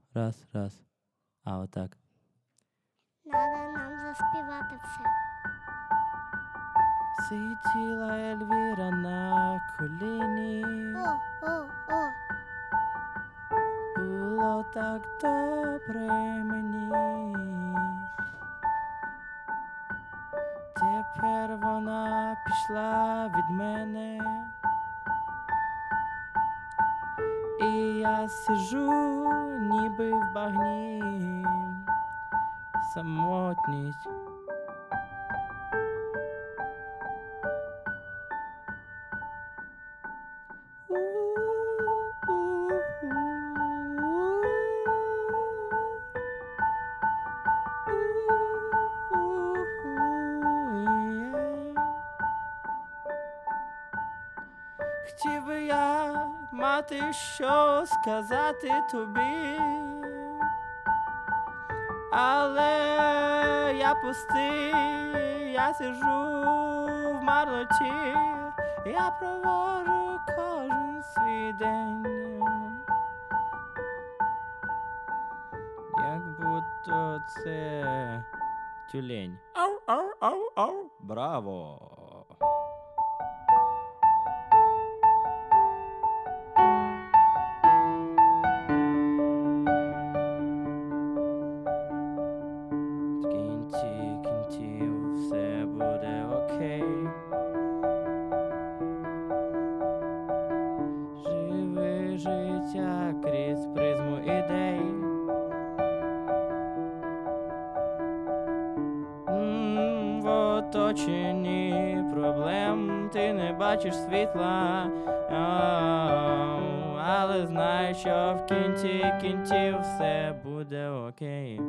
Раз, раз. А отак. Надо нам заспівати все. Сиділа Ельвіра на коліні. О. Було так добре мені. Тепер вона пішла від мене. І я сижу, ніби в багні. Самотність. Хотів би я мати що сказати тобі, але я пустий, я сижу в марноті, я проводжу кожен свій день, як будто це тюлень. Ау. Браво! В кінці кінців все буде окей. Живи життя крізь призму ідей. В оточенні проблем ти не бачиш світла, але знай, що в кінці кінців все буде окей.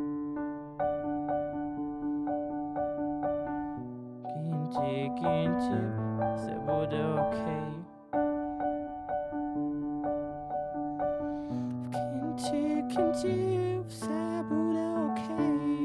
В кінці кінців все буде окей. В кінці кінців все буде окей.